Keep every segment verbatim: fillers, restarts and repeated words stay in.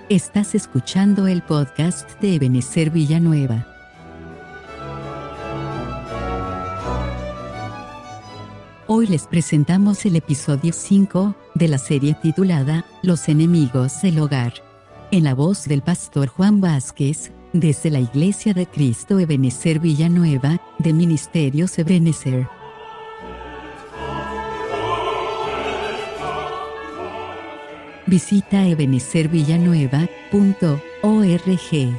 Estás escuchando el podcast de Ebenezer Villanueva. Hoy les presentamos el episodio cinco de la serie titulada Los enemigos del hogar, en la voz del pastor Juan Vázquez, desde la Iglesia de Cristo Ebenezer Villanueva, de Ministerios Ebenezer. Visita ebenezer villanueva punto org.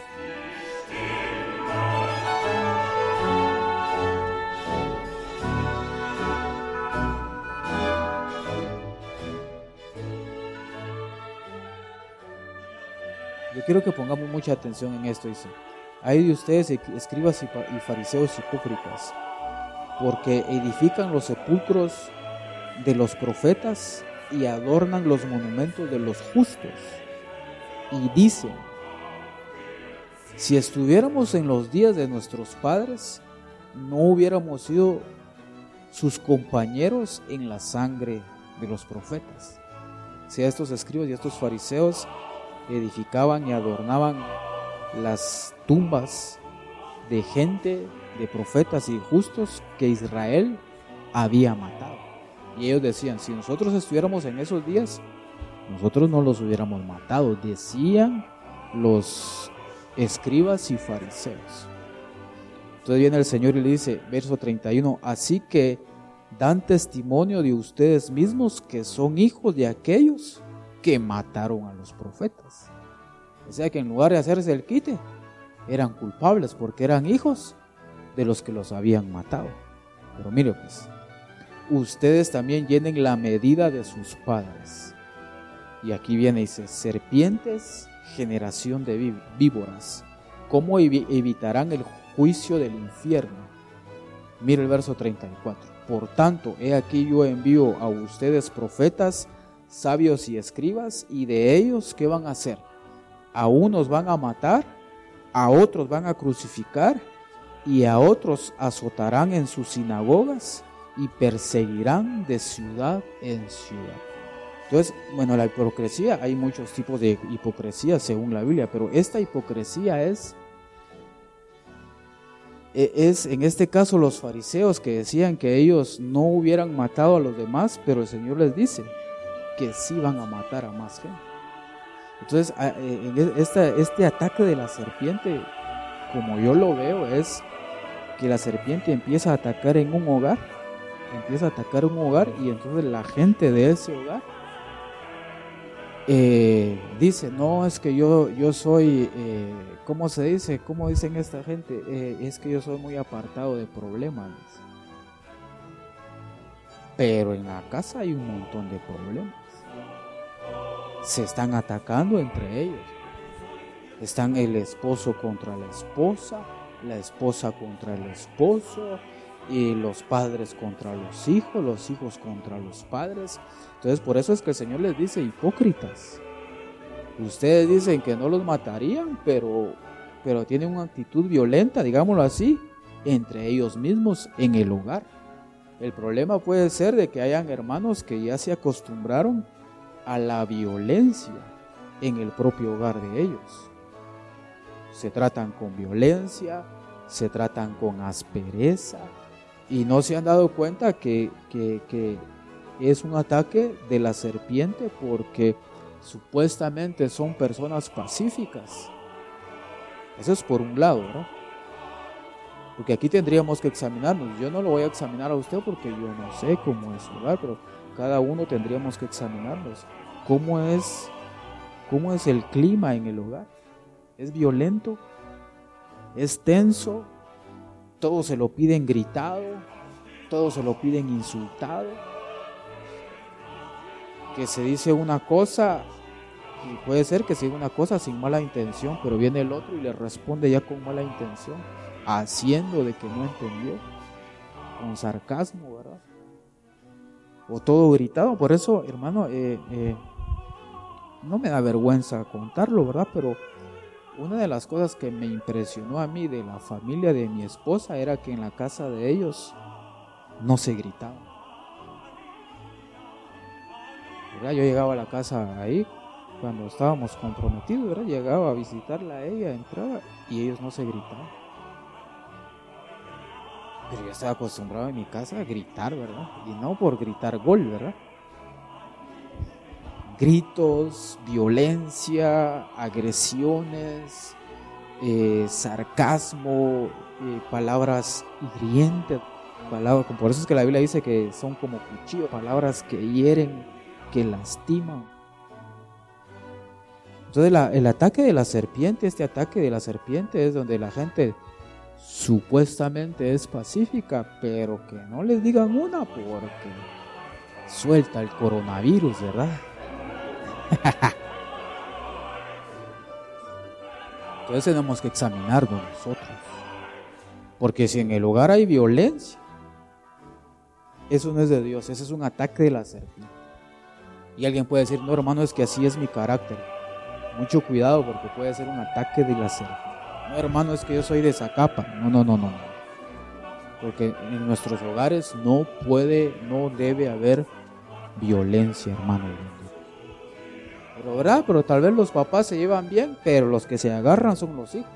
Yo quiero que pongamos mucha atención en esto, dice: hay de ustedes, escribas y fariseos hipócritas, porque edifican los sepulcros de los profetas y adornan los monumentos de los justos, y dicen: si estuviéramos en los días de nuestros padres, no hubiéramos sido sus compañeros en la sangre de los profetas. Si estos escribas y estos fariseos edificaban y adornaban las tumbas de gente, de profetas y justos que Israel había matado. Y ellos decían: si nosotros estuviéramos en esos días, nosotros no los hubiéramos matado. Decían los escribas y fariseos. Entonces viene el Señor y le dice, verso treinta y uno: así que dan testimonio de ustedes mismos que son hijos de aquellos que mataron a los profetas. O sea que en lugar de hacerse el quite, eran culpables porque eran hijos de los que los habían matado. Pero mire pues, ustedes también llenen la medida de sus padres. Y aquí viene y dice: serpientes, generación de víboras, ¿cómo evitarán el juicio del infierno? Mire el verso treinta y cuatro: por tanto, he aquí yo envío a ustedes profetas, sabios y escribas, y de ellos, ¿qué van a hacer? A unos van a matar, a otros van a crucificar, y a otros azotarán en sus sinagogas, y perseguirán de ciudad en ciudad. Entonces, bueno, la hipocresía, hay muchos tipos de hipocresía según la Biblia, pero esta hipocresía es, es en este caso los fariseos que decían que ellos no hubieran matado a los demás, pero el Señor les dice que sí van a matar a más gente. Entonces, en este, este ataque de la serpiente, como yo lo veo, es que la serpiente empieza a atacar en un hogar, empieza a atacar un hogar, y entonces la gente de ese hogar eh, dice: no, es que yo, yo soy, eh, ¿cómo se dice? ¿Cómo dicen esta gente? Eh, es que yo soy muy apartado de problemas. Pero en la casa hay un montón de problemas. Se están atacando entre ellos. Están el esposo contra la esposa, la esposa contra el esposo, y los padres contra los hijos, los hijos contra los padres. Entonces, por eso es que el Señor les dice: hipócritas, ustedes dicen que no los matarían, pero, pero tienen una actitud violenta, digámoslo así, entre ellos mismos en el hogar. El problema puede ser de que hayan hermanos que ya se acostumbraron a la violencia en el propio hogar de ellos. Se tratan con violencia, se tratan con aspereza, y no se han dado cuenta que, que, que es un ataque de la serpiente, porque supuestamente son personas pacíficas. Eso es por un lado, ¿no? Porque aquí tendríamos que examinarnos. Yo no lo voy a examinar a usted porque yo no sé cómo es su hogar, pero cada uno tendríamos que examinarnos. ¿Cómo es, cómo es el clima en el hogar? ¿Es violento? ¿Es tenso? Todos se lo piden gritado, todos se lo piden insultado, que se dice una cosa, y puede ser que se diga una cosa sin mala intención, pero viene el otro y le responde ya con mala intención, haciendo de que no entendió, con sarcasmo, ¿verdad? O todo gritado. Por eso, hermano, eh, eh, no me da vergüenza contarlo, ¿verdad? Pero una de las cosas que me impresionó a mí de la familia de mi esposa era que en la casa de ellos no se gritaba. ¿Verdad? Yo llegaba a la casa ahí cuando estábamos comprometidos, ¿verdad? Llegaba a visitarla a ella, entraba y ellos no se gritaban. Pero yo estaba acostumbrado en mi casa a gritar, ¿verdad? Y no por gritar gol, ¿verdad? Gritos, violencia, agresiones, eh, sarcasmo, eh, palabras hirientes, palabras, por eso es que la Biblia dice que son como cuchillos, palabras que hieren, que lastiman. Entonces la, el ataque de la serpiente, este ataque de la serpiente es donde la gente supuestamente es pacífica, pero que no les digan una porque suelta el coronavirus, ¿verdad? Entonces tenemos que examinarnos nosotros, porque si en el hogar hay violencia, eso no es de Dios, ese es un ataque de la serpiente. Y alguien puede decir, no hermano, es que así es mi carácter. Mucho cuidado porque puede ser un ataque de la serpiente. No hermano, es que yo soy de Zacapa. No, no, no, no, no. Porque en nuestros hogares no puede, no debe haber violencia, hermano. Pero verdad, pero tal vez los papás se llevan bien, pero los que se agarran son los hijos.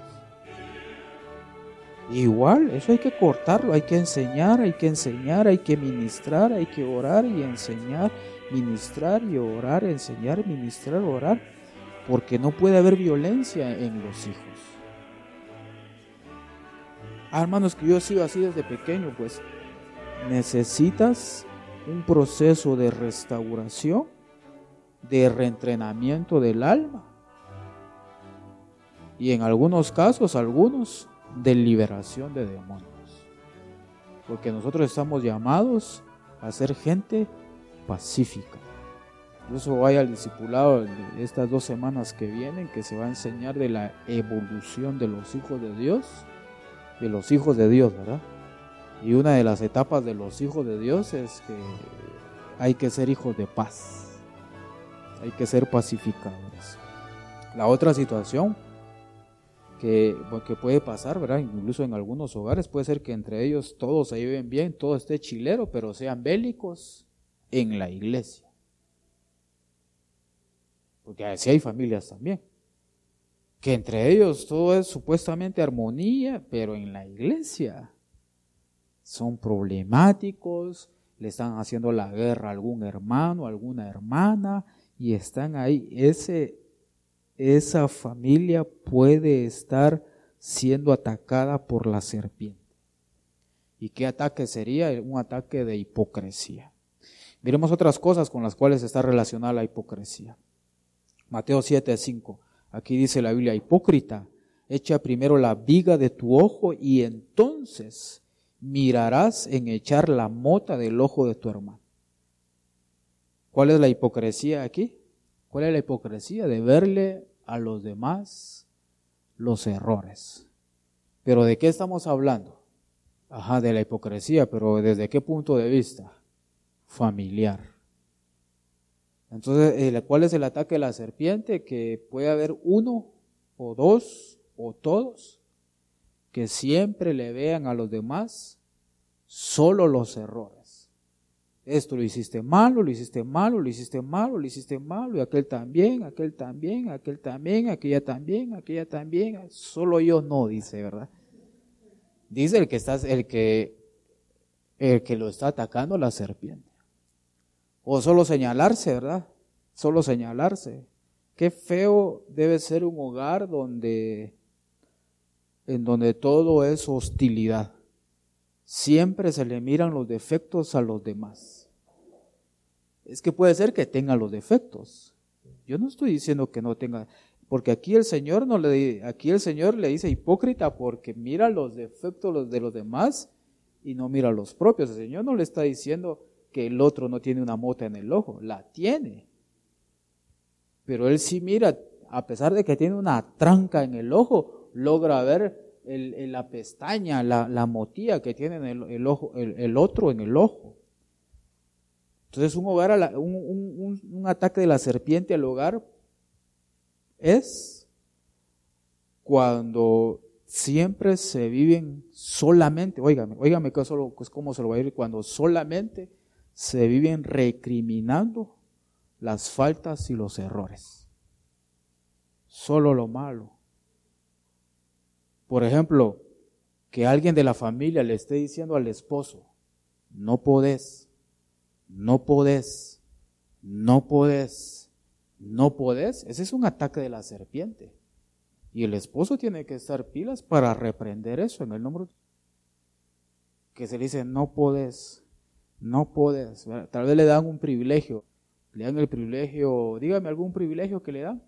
Igual, eso hay que cortarlo, hay que enseñar, hay que enseñar, hay que ministrar, hay que orar y enseñar, ministrar y orar, enseñar, ministrar, orar, porque no puede haber violencia en los hijos. Ah, hermanos, que yo he sido así desde pequeño, pues necesitas un proceso de restauración, de reentrenamiento del alma y en algunos casos, algunos, de liberación de demonios. Porque nosotros estamos llamados a ser gente pacífica. Incluso vaya al discipulado de estas dos semanas que vienen, que se va a enseñar de la evolución de los hijos de Dios, de los hijos de Dios, ¿verdad? Y una de las etapas de los hijos de Dios es que hay que ser hijos de paz, hay que ser pacificadores. La otra situación que, que puede pasar, ¿verdad? Incluso en algunos hogares puede ser que entre ellos todos se lleven bien, todo esté chilero, pero sean bélicos en la iglesia. Porque así hay familias también, que entre ellos todo es supuestamente armonía, pero en la iglesia son problemáticos, le están haciendo la guerra a algún hermano, a alguna hermana, y están ahí. Ese, esa familia puede estar siendo atacada por la serpiente. ¿Y qué ataque sería? Un ataque de hipocresía. Miremos otras cosas con las cuales está relacionada la hipocresía. Mateo siete cinco. Aquí dice la Biblia, hipócrita, echa primero la viga de tu ojo y entonces mirarás en echar la mota del ojo de tu hermano. ¿Cuál es la hipocresía aquí? ¿Cuál es la hipocresía? De verle a los demás los errores. ¿Pero de qué estamos hablando? Ajá, de la hipocresía, pero ¿desde qué punto de vista? Familiar. Entonces, ¿cuál es el ataque de la serpiente? Que puede haber uno o dos o todos que siempre le vean a los demás solo los errores. Esto lo hiciste malo, lo hiciste malo, lo hiciste malo, lo hiciste malo, y aquel también, aquel también, aquel también, aquella también, aquella también, solo yo no, dice, ¿verdad? Dice el que está, el que, el que lo está atacando la serpiente. O solo señalarse, ¿verdad? Solo señalarse. Qué feo debe ser un hogar donde, en donde todo es hostilidad. Siempre se le miran los defectos a los demás. Es que puede ser que tenga los defectos. Yo no estoy diciendo que no tenga, porque aquí el Señor no le, aquí el Señor le dice hipócrita porque mira los defectos de los demás y no mira los propios. El Señor no le está diciendo que el otro no tiene una mota en el ojo, la tiene. Pero él sí mira, a pesar de que tiene una tranca en el ojo, logra ver el, el, la pestaña, la, la motilla que tiene en el, el, ojo, el, el otro en el ojo. Entonces un, hogar a la, un, un, un ataque de la serpiente al hogar es cuando siempre se viven solamente, óigame, óigame que solo, pues cómo se lo va a ir, cuando solamente se viven recriminando las faltas y los errores. solo lo malo. Por ejemplo, que alguien de la familia le esté diciendo al esposo, no podés, no podés, no podés, no podés. Ese es un ataque de la serpiente. Y el esposo tiene que estar pilas para reprender eso en el nombre de... Que se le dice, no podés, no podés. Tal vez le dan un privilegio, le dan el privilegio, dígame algún privilegio que le dan.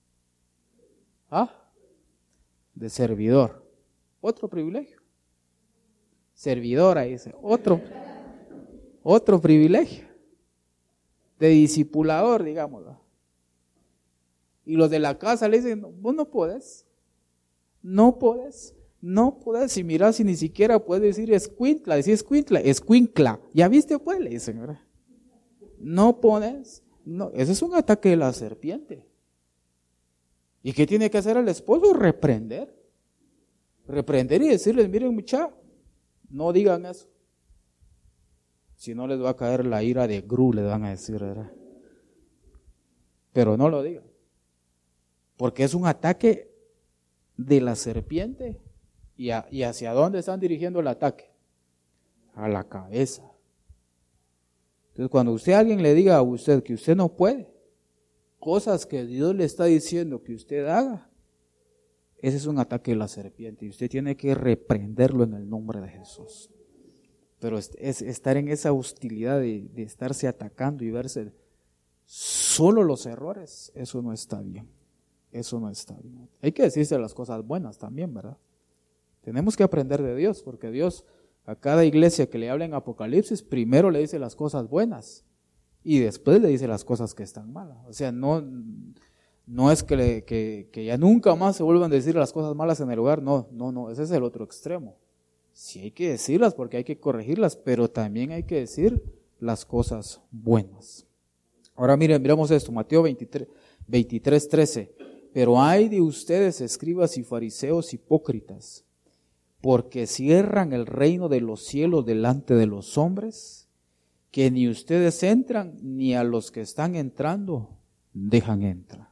¿Ah? De servidor. Otro privilegio. Servidora, dice, otro, otro privilegio. De discipulador, digámoslo. Y los de la casa le dicen, vos no podés, no podés, no podés. Y mirá, si ni siquiera puedes decir escuintla, decir escuintla, escuincla. ¿Ya viste pues? Le dicen, ¿verdad? No podés. No, ese es un ataque de la serpiente. ¿Y qué tiene que hacer el esposo? Reprender. Reprender y decirles, miren mucha, no digan eso. Si no les va a caer la ira de Gru, les van a decir, ¿verdad? Pero no lo digan. Porque es un ataque de la serpiente. ¿Y, a, ¿Y hacia dónde están dirigiendo el ataque? A la cabeza. Entonces, cuando usted a alguien le diga a usted que usted no puede, cosas que Dios le está diciendo que usted haga, ese es un ataque de la serpiente y usted tiene que reprenderlo en el nombre de Jesús. Pero es, es estar en esa hostilidad de, de estarse atacando y verse solo los errores, eso no está bien. Eso no está bien. Hay que decirse las cosas buenas también, ¿verdad? Tenemos que aprender de Dios, porque Dios a cada iglesia que le habla en Apocalipsis, primero le dice las cosas buenas y después le dice las cosas que están malas. O sea, no, no es que, le, que, que ya nunca más se vuelvan a decir las cosas malas en el lugar, no, no, no, ese es el otro extremo. Sí hay que decirlas porque hay que corregirlas, pero también hay que decir las cosas buenas. Ahora miren, miramos esto, Mateo veintitrés, veintitrés, trece. Pero ay de ustedes, escribas y fariseos hipócritas, porque cierran el reino de los cielos delante de los hombres, que ni ustedes entran, ni a los que están entrando dejan entrar.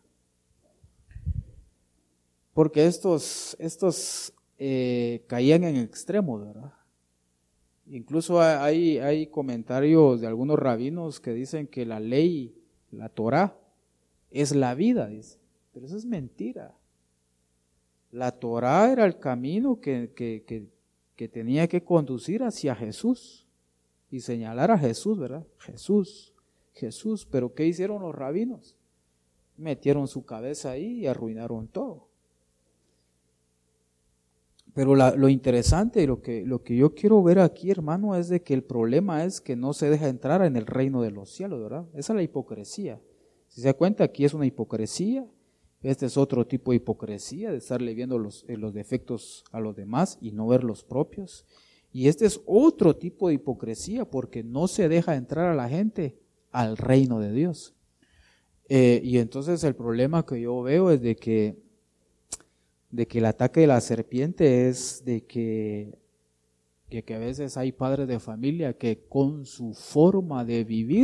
Porque estos, estos eh, caían en extremos, ¿verdad? Incluso hay, hay comentarios de algunos rabinos que dicen que la ley, la Torá, es la vida, dice. Pero eso es mentira. La Torá era el camino que, que, que, que tenía que conducir hacia Jesús y señalar a Jesús, ¿verdad? Jesús, Jesús. Pero ¿qué hicieron los rabinos? Metieron su cabeza ahí y arruinaron todo. Pero la, lo interesante y lo que, lo que yo quiero ver aquí, hermano, es de que el problema es que no se deja entrar en el reino de los cielos, ¿verdad? Esa es la hipocresía. Si se da cuenta, aquí es una hipocresía. Este es otro tipo de hipocresía, de estarle viendo los, los defectos a los demás y no ver los propios. Y este es otro tipo de hipocresía porque no se deja entrar a la gente al reino de Dios. Eh, y entonces el problema que yo veo es de que, de que el ataque de la serpiente es de que, de que a veces hay padres de familia que con su forma de vivir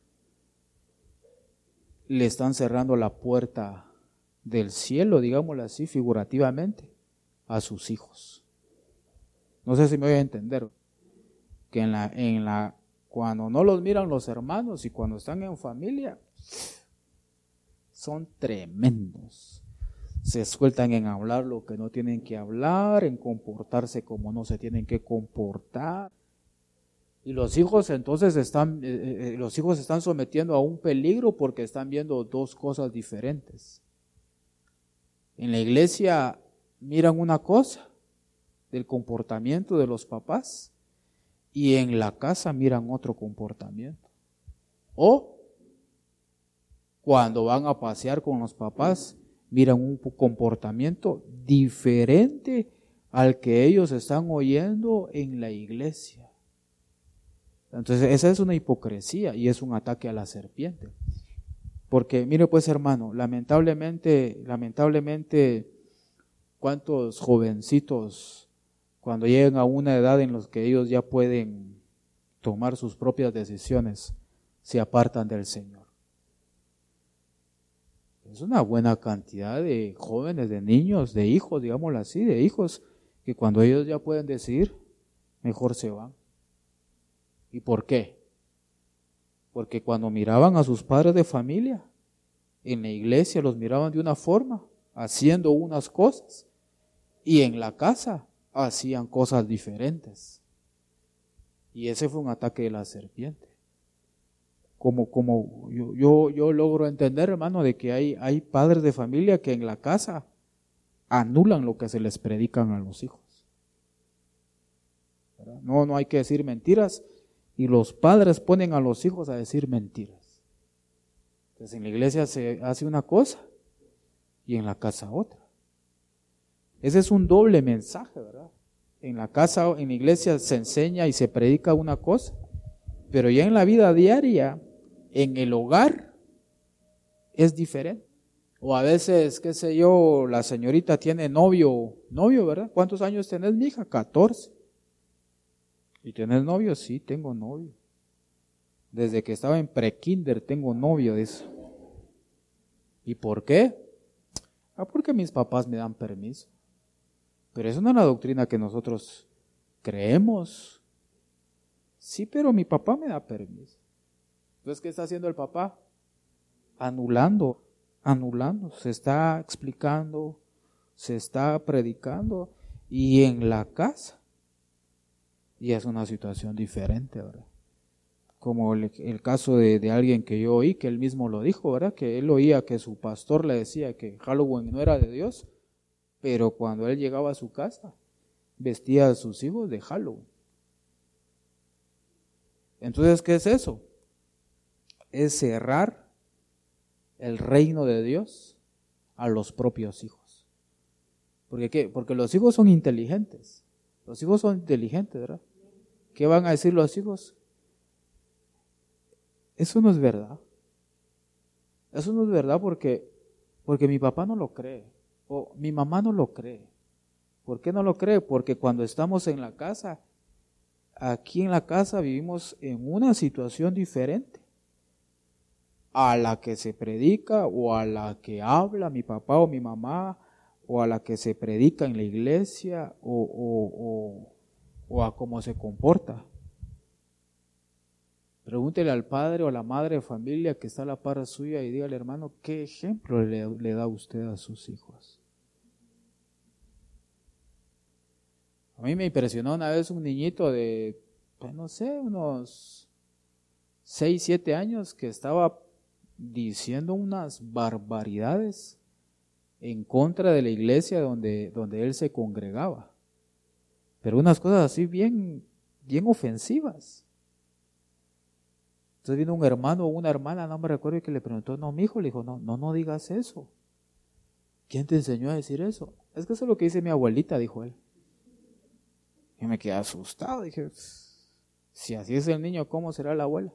le están cerrando la puerta del cielo, digámoslo así, figurativamente, a sus hijos. No sé si me voy a entender. Que en la, en la, cuando no los miran los hermanos y cuando están en familia, son tremendos. Se sueltan en hablar lo que no tienen que hablar, en comportarse como no se tienen que comportar. Y los hijos entonces están, eh, eh, los hijos se están sometiendo a un peligro porque están viendo dos cosas diferentes. En la iglesia miran una cosa del comportamiento de los papás y en la casa miran otro comportamiento. O cuando van a pasear con los papás miran un comportamiento diferente al que ellos están oyendo en la iglesia. Entonces esa es una hipocresía y es un ataque a la serpiente. Porque mire pues hermano, lamentablemente, lamentablemente, cuántos jovencitos cuando llegan a una edad en la que ellos ya pueden tomar sus propias decisiones, se apartan del Señor. Es una buena cantidad de jóvenes, de niños, de hijos, digámoslo así, de hijos, que cuando ellos ya pueden decidir, mejor se van. ¿Y por qué? Porque cuando miraban a sus padres de familia, en la iglesia los miraban de una forma, haciendo unas cosas, y en la casa hacían cosas diferentes. Y ese fue un ataque de la serpiente. Como, como yo, yo, yo logro entender, hermano, de que hay, hay padres de familia que en la casa anulan lo que se les predican a los hijos. ¿Verdad? No, no hay que decir mentiras, y los padres ponen a los hijos a decir mentiras. Entonces en la iglesia se hace una cosa y en la casa otra. Ese es un doble mensaje, ¿verdad? En la casa, en la iglesia se enseña y se predica una cosa, pero ya en la vida diaria, en el hogar, es diferente. O a veces, qué sé yo, la señorita tiene novio, novio, ¿verdad? ¿Cuántos años tenés, mija? catorce. ¿Y tenés novio? Sí, tengo novio. Desde que estaba en pre-kinder tengo novio, dice. ¿Y por qué? Ah, porque mis papás me dan permiso. Pero eso no es la doctrina que nosotros creemos. Sí, pero mi papá me da permiso. Entonces, ¿qué está haciendo el papá? Anulando, anulando. Se está explicando, se está predicando. Y en la casa, y es una situación diferente, ¿verdad? Como el, el caso de, de alguien que yo oí, que él mismo lo dijo, ¿verdad? Que él oía que su pastor le decía que Halloween no era de Dios, pero cuando él llegaba a su casa, vestía a sus hijos de Halloween. Entonces, ¿qué es eso? Es cerrar el reino de Dios a los propios hijos. ¿Por qué? Porque los hijos son inteligentes. Los hijos son inteligentes, ¿verdad? ¿Qué van a decir los hijos? Eso no es verdad. Eso no es verdad porque, porque mi papá no lo cree. O mi mamá no lo cree. ¿Por qué no lo cree? Porque cuando estamos en la casa, aquí en la casa vivimos en una situación diferente a la que se predica o a la que habla mi papá o mi mamá, o a la que se predica en la iglesia, o, o, o, o a cómo se comporta. Pregúntele al padre o a la madre de familia que está a la par suya y dígale, hermano, ¿qué ejemplo le, le da usted a sus hijos? A mí me impresionó una vez un niñito de, pues no sé, unos seis, siete años que estaba diciendo unas barbaridades en contra de la iglesia donde, donde él se congregaba. Pero unas cosas así bien, bien ofensivas. Entonces vino un hermano o una hermana, no me recuerdo, que le preguntó, no, mi hijo, le dijo, no, no, no digas eso. ¿Quién te enseñó a decir eso? Es que eso es lo que dice mi abuelita, dijo él. Y me quedé asustado, dije, si así es el niño, ¿cómo será la abuela?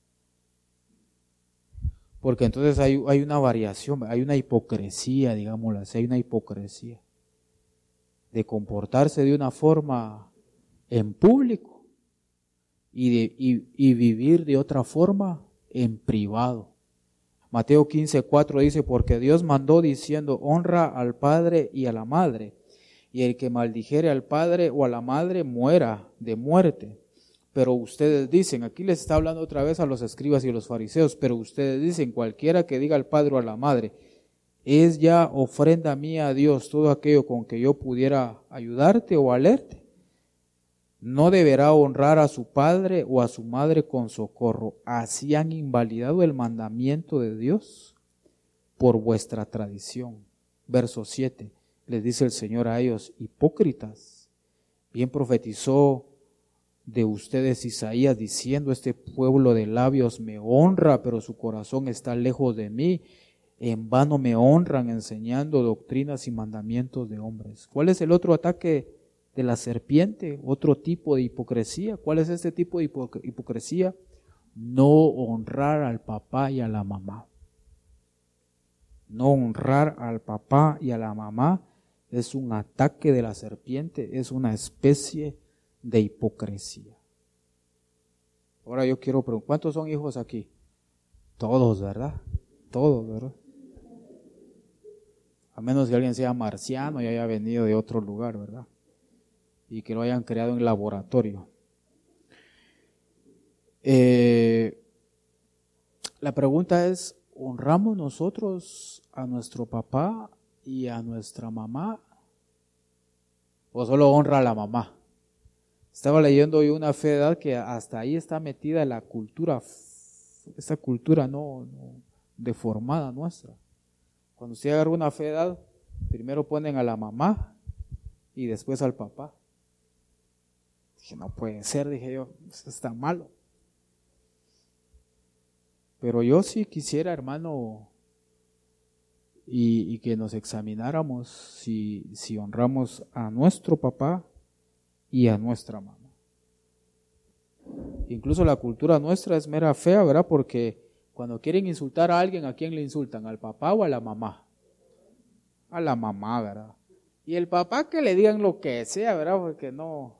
Porque entonces hay, hay una variación, hay una hipocresía, digámoslo así, hay una hipocresía de comportarse de una forma en público y, de, y, y vivir de otra forma en privado. Mateo quince cuatro dice, porque Dios mandó diciendo, honra al padre y a la madre, y el que maldijere al padre o a la madre muera de muerte. Pero ustedes dicen, aquí les está hablando otra vez a los escribas y a los fariseos, pero ustedes dicen, cualquiera que diga al padre o a la madre, es ya ofrenda mía a Dios todo aquello con que yo pudiera ayudarte o valerte. No deberá honrar a su padre o a su madre con socorro. Así han invalidado el mandamiento de Dios por vuestra tradición. Verso siete, les dice el Señor a ellos, hipócritas, bien profetizó de ustedes Isaías diciendo, este pueblo de labios me honra, pero su corazón está lejos de mí. En vano me honran enseñando doctrinas y mandamientos de hombres. ¿Cuál es el otro ataque de la serpiente? Otro tipo de hipocresía. ¿Cuál es este tipo de hipocresía? No honrar al papá y a la mamá. No honrar al papá y a la mamá es un ataque de la serpiente, es una especie de hipocresía. Ahora yo quiero preguntar, ¿cuántos son hijos aquí? Todos, ¿verdad? Todos, ¿verdad? A menos que alguien sea marciano y haya venido de otro lugar, ¿verdad? Y que lo hayan creado en laboratorio. Eh, la pregunta es, ¿honramos nosotros a nuestro papá y a nuestra mamá? ¿O solo honra a la mamá? Estaba leyendo hoy una fe de edad que hasta ahí está metida la cultura, esa cultura no, no deformada nuestra. Cuando usted agarra una fe de edad, primero ponen a la mamá y después al papá. Dije, no puede ser, dije yo, eso está malo. Pero yo sí quisiera, hermano, y, y que nos examináramos si, si honramos a nuestro papá y a nuestra mamá. Incluso la cultura nuestra es mera fea, ¿verdad? Porque cuando quieren insultar a alguien, ¿a quién le insultan? ¿Al papá o a la mamá? A la mamá, ¿verdad? Y el papá que le digan lo que sea, ¿verdad? Porque no...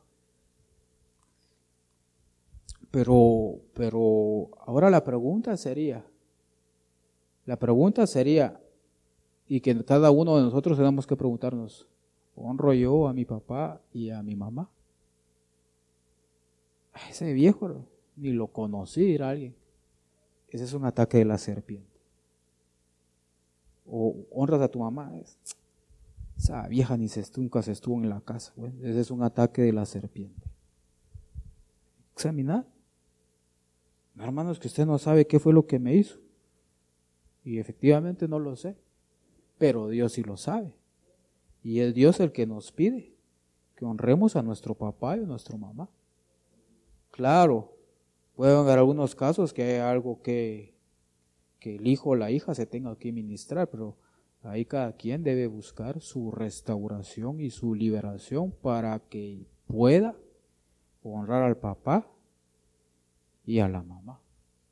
Pero, pero ahora la pregunta sería, la pregunta sería, y que cada uno de nosotros tenemos que preguntarnos, ¿honro yo a mi papá y a mi mamá? Ese viejo ni lo conocí, dirá alguien. Ese es un ataque de la serpiente. O honras a tu mamá, esa vieja ni se nunca se estuvo en la casa. Bueno, ese es un ataque de la serpiente. Examinar. No, hermanos, que usted no sabe qué fue lo que me hizo. Y efectivamente no lo sé. Pero Dios sí lo sabe. Y es Dios el que nos pide que honremos a nuestro papá y a nuestra mamá. Claro, pueden haber algunos casos que hay algo que, que el hijo o la hija se tenga que ministrar, pero ahí cada quien debe buscar su restauración y su liberación para que pueda honrar al papá y a la mamá.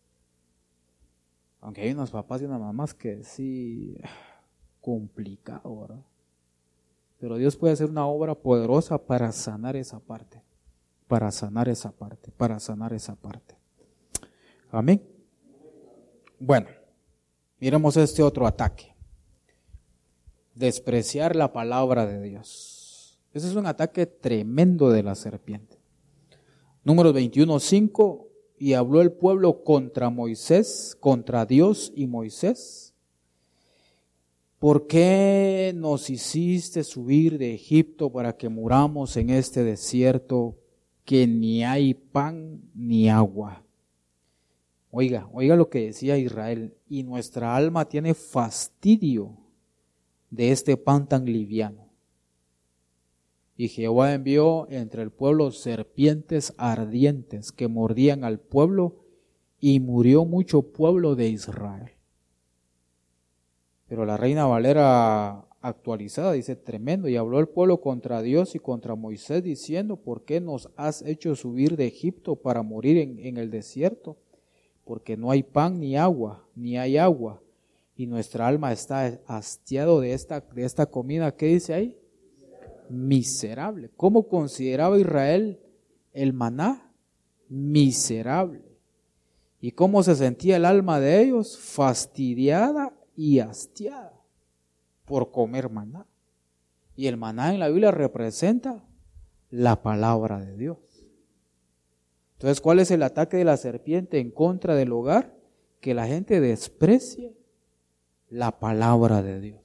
Aunque hay unos papás y unas mamás que sí, complicado, ¿verdad? Pero Dios puede hacer una obra poderosa para sanar esa parte, para sanar esa parte, para sanar esa parte. Amén. Bueno, miremos este otro ataque. Despreciar la palabra de Dios. Ese es un ataque tremendo de la serpiente. Números veintiuno, cinco. Y habló el pueblo contra Moisés, contra Dios y Moisés. ¿Por qué nos hiciste subir de Egipto para que muramos en este desierto que ni hay pan ni agua? Oiga, oiga lo que decía Israel. Y nuestra alma tiene fastidio de este pan tan liviano. Y Jehová envió entre el pueblo serpientes ardientes que mordían al pueblo, y murió mucho pueblo de Israel. Pero la Reina Valera actualizada dice, tremendo, y habló el pueblo contra Dios y contra Moisés, diciendo, ¿por qué nos has hecho subir de Egipto para morir en, en el desierto? Porque no hay pan ni agua, ni hay agua, y nuestra alma está hastiado de esta, de esta comida. ¿Qué dice ahí? Miserable. ¿Cómo consideraba Israel el maná? Miserable. ¿Y cómo se sentía el alma de ellos? Fastidiada y hastiada por comer maná. Y el maná en la Biblia representa la palabra de Dios. Entonces, ¿cuál es el ataque de la serpiente en contra del hogar? Que la gente desprecie la palabra de Dios.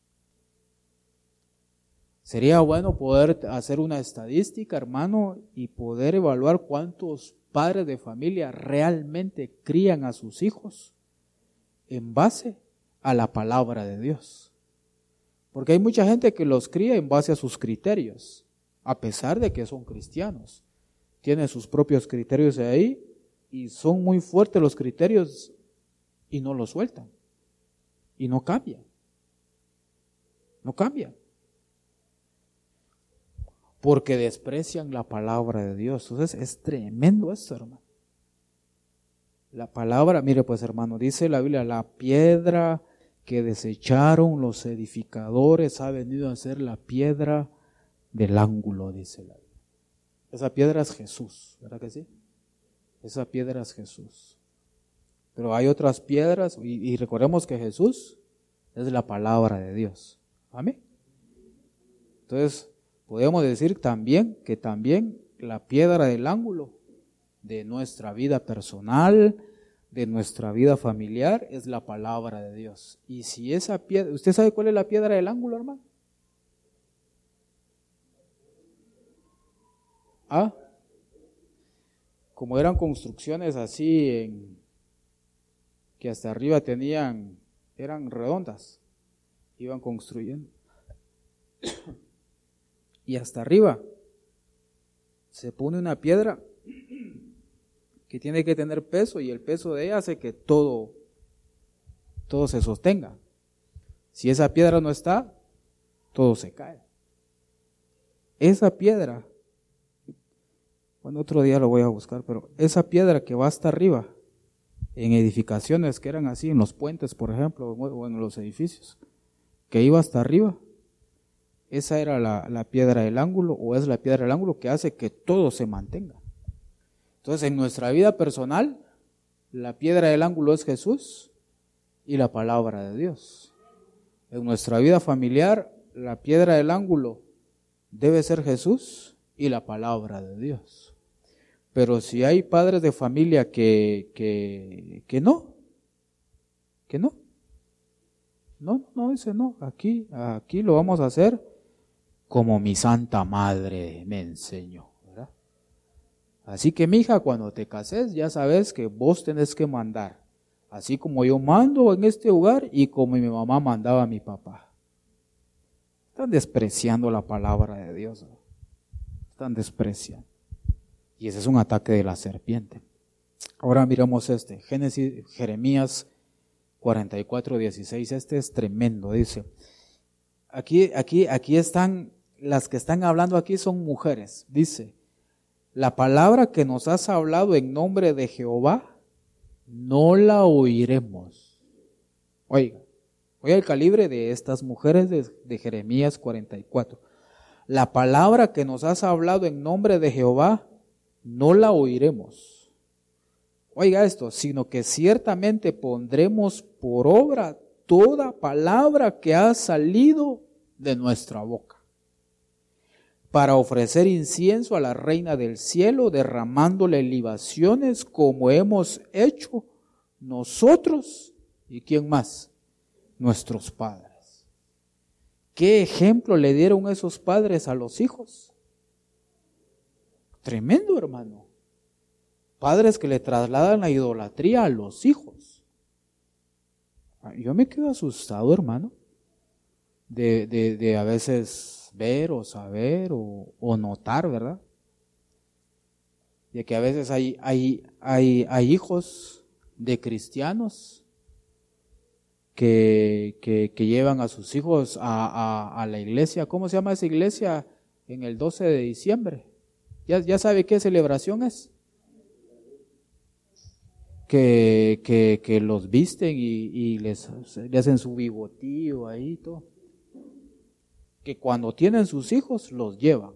Sería bueno poder hacer una estadística, hermano, y poder evaluar cuántos padres de familia realmente crían a sus hijos en base a la palabra de Dios. Porque hay mucha gente que los cría en base a sus criterios, a pesar de que son cristianos. Tienen sus propios criterios de ahí y son muy fuertes los criterios y no los sueltan. Y no cambian. No cambian. Porque desprecian la palabra de Dios. Entonces es tremendo esto, hermano. La palabra, mire pues hermano, dice la Biblia, la piedra que desecharon los edificadores ha venido a ser la piedra del ángulo, dice la Biblia. Esa piedra es Jesús, ¿verdad que sí? Esa piedra es Jesús. Pero hay otras piedras y, y recordemos que Jesús es la palabra de Dios. Amén. Entonces, podemos decir también que también la piedra del ángulo de nuestra vida personal, de nuestra vida familiar, es la palabra de Dios. Y si esa piedra, ¿usted sabe cuál es la piedra del ángulo, hermano? Ah, como eran construcciones así, en, que hasta arriba tenían, eran redondas, iban construyendo. Y hasta arriba se pone una piedra que tiene que tener peso, y el peso de ella hace que todo, todo se sostenga. Si esa piedra no está, todo se cae. Esa piedra, bueno, otro día lo voy a buscar, pero esa piedra que va hasta arriba, en edificaciones que eran así, en los puentes, por ejemplo, o en los edificios, que iba hasta arriba, esa era la, la piedra del ángulo, o es la piedra del ángulo que hace que todo se mantenga. Entonces, en nuestra vida personal, la piedra del ángulo es Jesús y la palabra de Dios. En nuestra vida familiar, la piedra del ángulo debe ser Jesús y la palabra de Dios. Pero si hay padres de familia que, que, que no, que no, no, no, dice no, aquí, aquí lo vamos a hacer como mi santa madre me enseñó. Así que, mija, cuando te cases, ya sabes que vos tenés que mandar, así como yo mando en este lugar y como mi mamá mandaba a mi papá. Están despreciando la palabra de Dios, ¿no? Están despreciando. Y ese es un ataque de la serpiente. Ahora miramos este, Génesis, Jeremías cuarenta y cuatro, dieciséis, este es tremendo, dice. Aquí, aquí, aquí están, las que están hablando aquí son mujeres, dice. La palabra que nos has hablado en nombre de Jehová, no la oiremos. Oiga, oiga el calibre de estas mujeres de, de Jeremías cuarenta y cuatro. La palabra que nos has hablado en nombre de Jehová, no la oiremos. Oiga esto, sino que ciertamente pondremos por obra toda palabra que ha salido de nuestra boca, para ofrecer incienso a la reina del cielo, derramándole libaciones como hemos hecho nosotros. ¿Y quién más? Nuestros padres. ¿Qué ejemplo le dieron esos padres a los hijos? Tremendo, hermano. Padres que le trasladan la idolatría a los hijos. Yo me quedo asustado, hermano, de, de, de a veces ver o saber o, o notar, ¿verdad? De que a veces hay, hay, hay, hay hijos de cristianos que, que, que llevan a sus hijos a, a, a la iglesia. ¿Cómo se llama esa iglesia? En el doce de diciembre. ¿Ya, ya sabe qué celebración es? Que, que, que los visten y, y les, les hacen su bigotillo ahí y todo. Que cuando tienen sus hijos los llevan.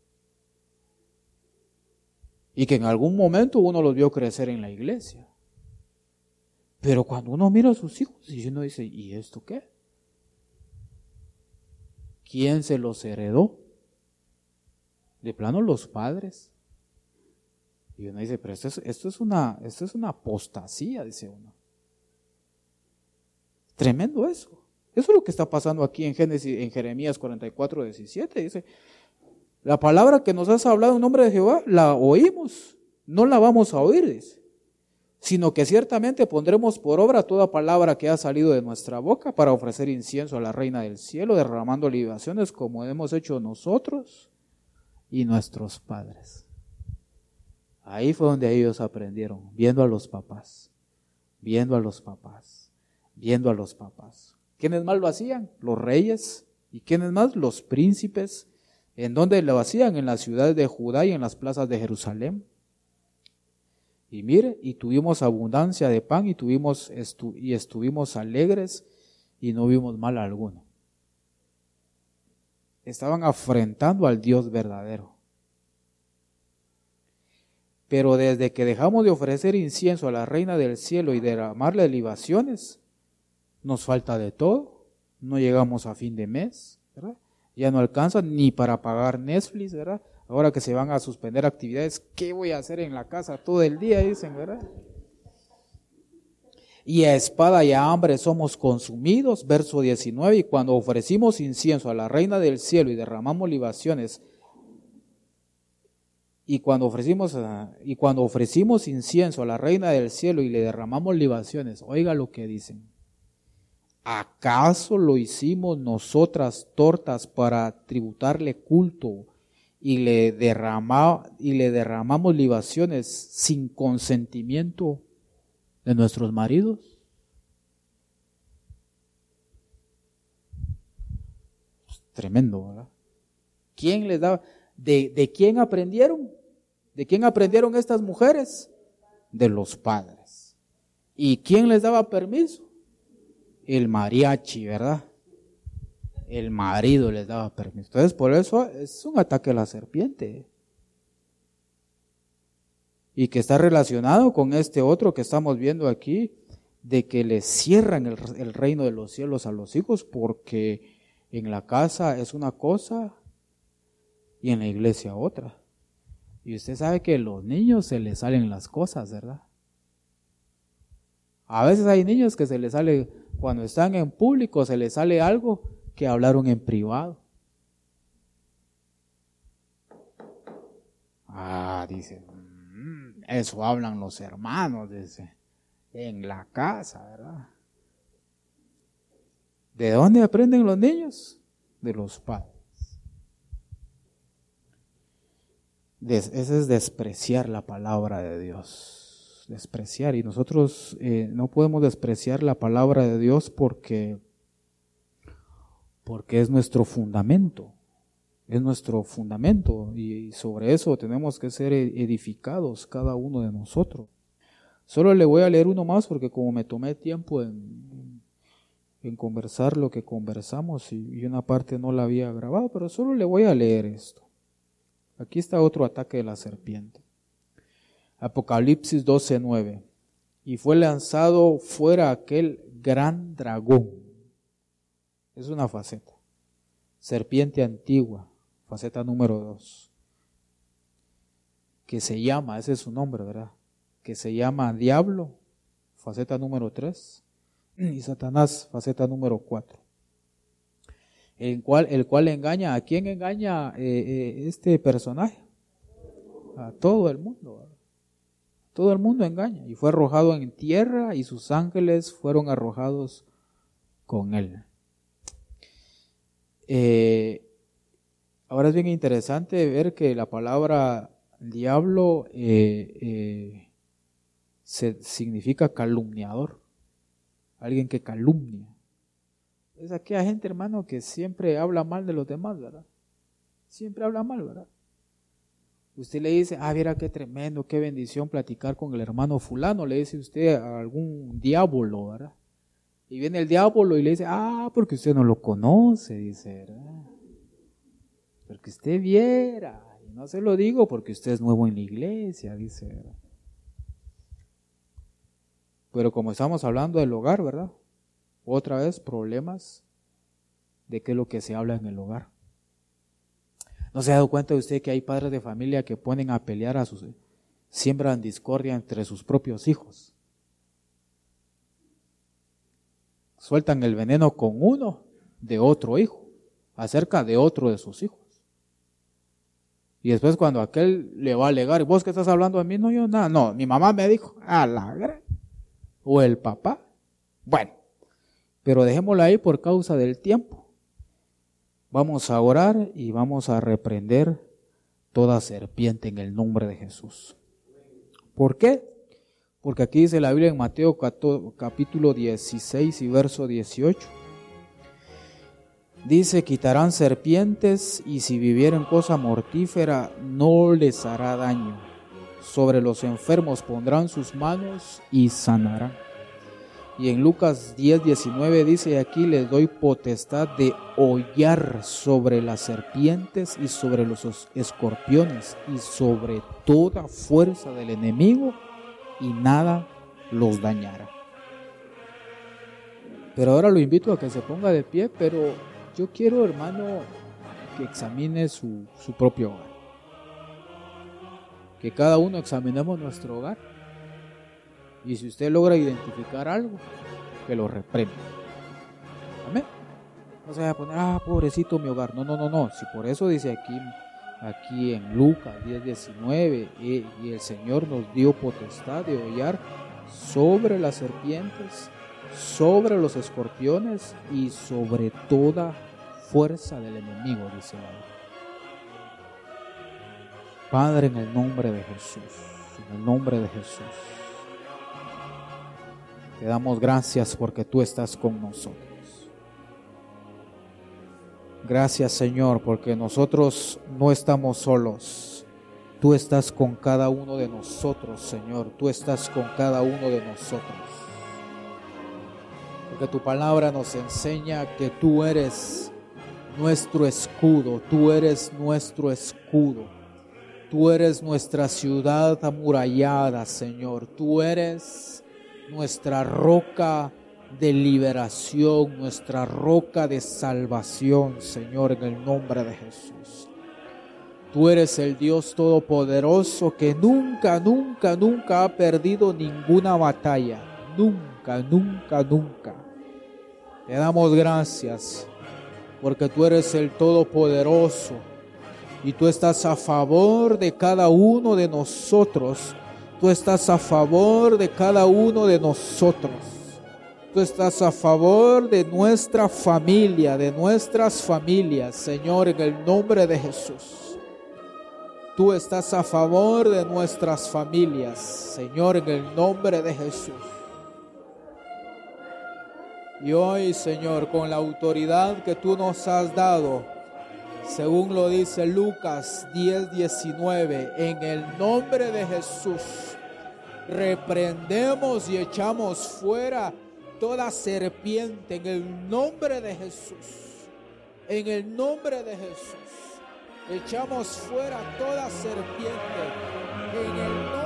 Y que en algún momento uno los vio crecer en la iglesia. Pero cuando uno mira a sus hijos y uno dice, ¿y esto qué? ¿Quién se los heredó? De plano los padres. Y uno dice, pero esto es, esto es una, esto es una apostasía, dice uno. Tremendo eso. Eso es lo que está pasando aquí en Génesis, en Jeremías cuarenta y cuatro, diecisiete. Dice, la palabra que nos has hablado en nombre de Jehová, la oímos, no la vamos a oír, dice. Sino que ciertamente pondremos por obra toda palabra que ha salido de nuestra boca para ofrecer incienso a la reina del cielo, derramando libaciones como hemos hecho nosotros y nuestros padres. Ahí fue donde ellos aprendieron, viendo a los papás, viendo a los papás, viendo a los papás. ¿Quiénes más lo hacían? Los reyes. ¿Y quiénes más? Los príncipes. ¿En dónde lo hacían? En las ciudades de Judá y en las plazas de Jerusalén. Y mire, y tuvimos abundancia de pan y tuvimos estu- y estuvimos alegres y no vimos mal alguno. Estaban afrentando al Dios verdadero. Pero desde que dejamos de ofrecer incienso a la reina del cielo y derramarle libaciones, nos falta de todo. no llegamos a fin de mes, ¿verdad? Ya no alcanza ni para pagar Netflix, ¿verdad? Ahora que se van a suspender actividades, ¿qué voy a hacer en la casa todo el día? Dicen, ¿verdad? Y a espada y a hambre somos consumidos, verso diecinueve, y cuando ofrecimos incienso a la reina del cielo y derramamos libaciones, y cuando ofrecimos, y cuando ofrecimos incienso a la reina del cielo y le derramamos libaciones, oiga lo que dicen, ¿acaso lo hicimos nosotras tortas para tributarle culto y le, derrama, y le derramamos libaciones sin consentimiento de nuestros maridos? Tremendo, ¿verdad? ¿Quién les daba? ¿De, de quién aprendieron? ¿De quién aprendieron estas mujeres? De los padres. ¿Y quién les daba permiso? El mariachi, ¿verdad? El marido les daba permiso. Entonces, por eso es un ataque a la serpiente. Y que está relacionado con este otro que estamos viendo aquí, de que le cierran el, el reino de los cielos a los hijos, porque en la casa es una cosa y en la iglesia otra. Y usted sabe que a los niños se les salen las cosas, ¿verdad? A veces hay niños que se les sale, cuando están en público, se les sale algo que hablaron en privado. Ah, dice, mmm, eso hablan los hermanos, dice, en la casa, ¿verdad? ¿De dónde aprenden los niños? De los padres. Des, ese es despreciar la palabra de Dios, despreciar, y nosotros eh, no podemos despreciar la palabra de Dios porque, porque es nuestro fundamento, es nuestro fundamento, y sobre eso tenemos que ser edificados cada uno de nosotros. Solo le voy a leer uno más porque como me tomé tiempo en, en conversar lo que conversamos y, y una parte no la había grabado, pero solo le voy a leer esto. Aquí está otro ataque de la serpiente. Apocalipsis doce nueve. Y fue lanzado fuera aquel gran dragón. Es una faceta. Serpiente antigua, faceta número dos. Que se llama, ese es su nombre, ¿verdad? Que se llama Diablo, faceta número tres. Y Satanás, faceta número cuatro. El cual, el cual engaña, ¿a quién engaña eh, eh, este personaje? A todo el mundo, ¿verdad? Todo el mundo engaña. Y fue arrojado en tierra y sus ángeles fueron arrojados con él. Eh, ahora es bien interesante ver que la palabra diablo eh, eh, se, significa calumniador, alguien que calumnia. Es aquella gente, hermano, que siempre habla mal de los demás, ¿verdad? Siempre habla mal, ¿verdad? Usted le dice, ah, mira qué tremendo, qué bendición platicar con el hermano fulano, le dice usted a algún diablo, ¿verdad? Y viene el diablo y le dice, ah, porque usted no lo conoce, dice, ¿verdad? Porque usted viera, y no se lo digo porque usted es nuevo en la iglesia, dice, ¿verdad? Pero como estamos hablando del hogar, ¿verdad? Otra vez, problemas de qué es lo que se habla en el hogar. ¿No se ha dado cuenta usted que hay padres de familia que ponen a pelear a sus, siembran discordia entre sus propios hijos? Sueltan el veneno con uno de otro hijo, acerca de otro de sus hijos. Y después cuando aquel le va a alegar, ¿vos qué estás hablando de mí? No, yo nada, no, mi mamá me dijo, a la gran, o el papá. Bueno, pero dejémoslo ahí por causa del tiempo. Vamos a orar y vamos a reprender toda serpiente en el nombre de Jesús. ¿Por qué? Porque aquí dice la Biblia en Mateo capítulo dieciséis y verso dieciocho. Dice, quitarán serpientes y si vivieren cosa mortífera no les hará daño. Sobre los enfermos pondrán sus manos y sanarán. Y en Lucas diez diecinueve dice, aquí les doy potestad de hollar sobre las serpientes y sobre los escorpiones y sobre toda fuerza del enemigo y nada los dañará. Pero ahora lo invito a que se ponga de pie, pero yo quiero, hermano, que examine su, su propio hogar. Que cada uno examinemos nuestro hogar. Y si usted logra identificar algo, que lo reprenda. Amén. No se vaya a poner, ah, pobrecito mi hogar. No, no, no, no. Si por eso dice aquí, aquí en Lucas diez diecinueve, y, y el Señor nos dio potestad de hollar sobre las serpientes, sobre los escorpiones y sobre toda fuerza del enemigo, dice la Biblia. Padre, en el nombre de Jesús, en el nombre de Jesús, te damos gracias porque tú estás con nosotros. Gracias, Señor, porque nosotros no estamos solos. Tú estás con cada uno de nosotros, Señor. Tú estás con cada uno de nosotros. Porque tu palabra nos enseña que tú eres nuestro escudo. Tú eres nuestro escudo. Tú eres nuestra ciudad amurallada, Señor. Tú eres nuestra roca de liberación, nuestra roca de salvación, Señor, en el nombre de Jesús. Tú eres el Dios todopoderoso que nunca, nunca, nunca ha perdido ninguna batalla. Nunca, nunca, nunca. Te damos gracias porque tú eres el todopoderoso y tú estás a favor de cada uno de nosotros. Tú estás a favor de cada uno de nosotros. Tú estás a favor de nuestra familia, de nuestras familias, Señor, en el nombre de Jesús. Tú estás a favor de nuestras familias, Señor, en el nombre de Jesús. Y hoy, Señor, con la autoridad que tú nos has dado, según lo dice Lucas diez diecinueve, en el nombre de Jesús, reprendemos y echamos fuera toda serpiente en el nombre de Jesús. En el nombre de Jesús echamos fuera toda serpiente en el nombre